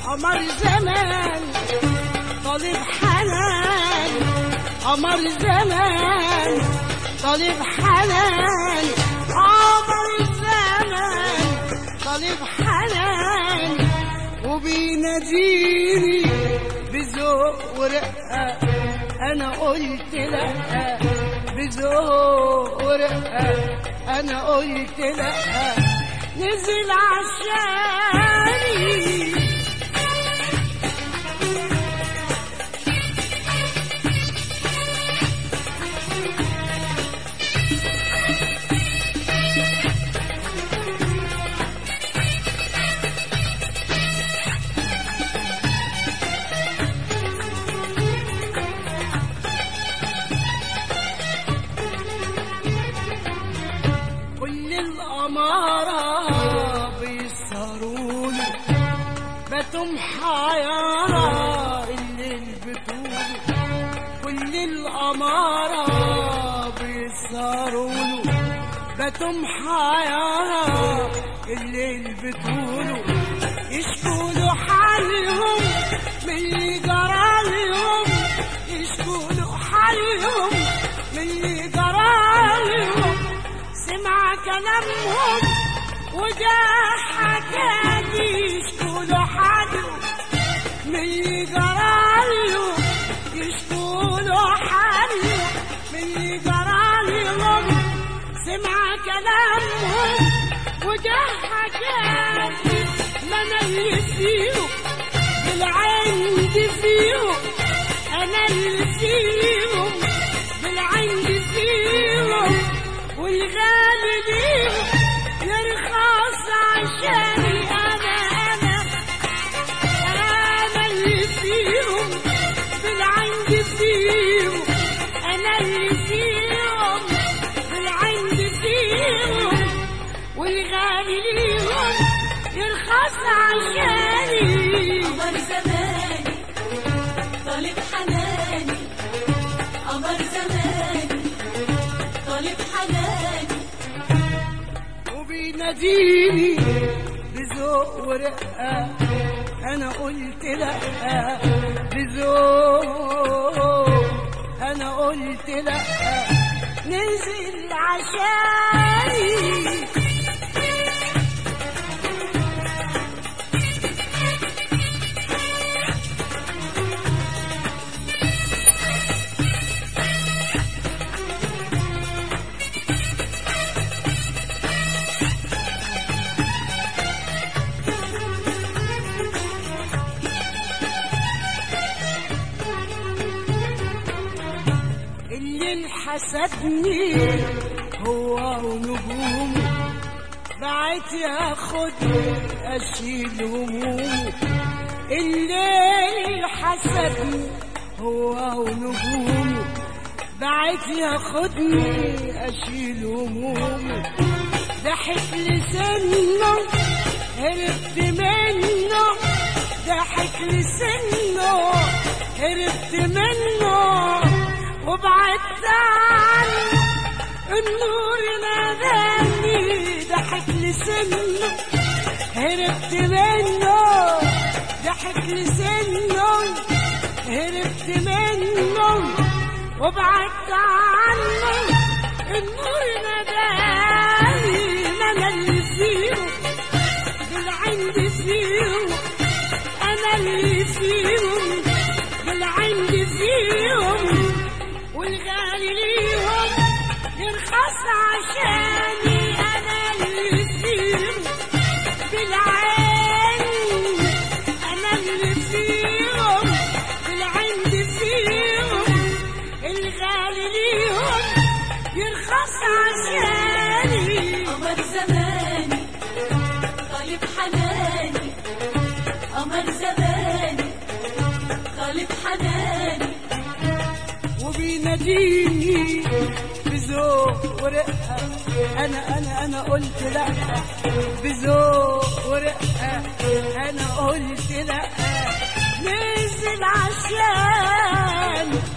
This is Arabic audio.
قمر زمان طالب حنان، قمر زمان طالب حنان، قمر زمان طالب حنان، وبيناديني بذوق ورقة. أنا قلت لأ بذوق ورقة، أنا قلت لأ نزل عشاني. الأمارة بيسهرولي باتم حيارة الليل بطولي، كل الأمارة بيسهرولي باتم حيارة الليل بطولي، يشكولوا حالهم من اللي جرالهم، يشكولوا حالهم من اللي جرالهم، سمع كلامهم وجا حكالي، يشكولوا حالهم من اللي جرالهم، يشكولوا حالهم من اللي جرالهم، سمع كلامهم وجا حكالي، ما انا اللي فيهم بالعند فيهم، انا اللي فيهم بالعند فيهم، والغالي ليهم يرخص عشاني. أنا اللي فيهم بالعند فيهم، أنا اللي فيهم بالعند فيهم، والغالي ليهم يرخص عشاني. قمر زماني طالب حناني، قمر زماني طالب حناني، وبيناديني بذوق ورقة. أنا قلت لأ بذوق، أنا قلت لأ نزل عشاني. اللي حسدني هو ونجومه، بعت ياخدني اشيل همومه. اللي حسدني هو ونجومه، بعت ياخدني اشيل همومه. ضحك لسنه هربت منه، ضحك لسنه هربت منه، وبعدت عنه النور ناداني. ضحك لسنه هربت منه، ضحك لسنه هربت منه، وبعدت عنه النور ناداني. انا اللي فيهم بالعند فيهم، انا اللي فيهم بالعند فيهم، والغالي ليهم يرخص عشاني. أنا اللي فيهم بالعند، أنا اللي فيهم بالعند فيهم، الغالي ليهم يرخص عشاني. قمر زماني طالب حناني، قمر زماني طالب حناني، وبيناديني بذوق ورقة. أنا قلت لأ بذوق ورقة، أنا قلت لأ نزل عشان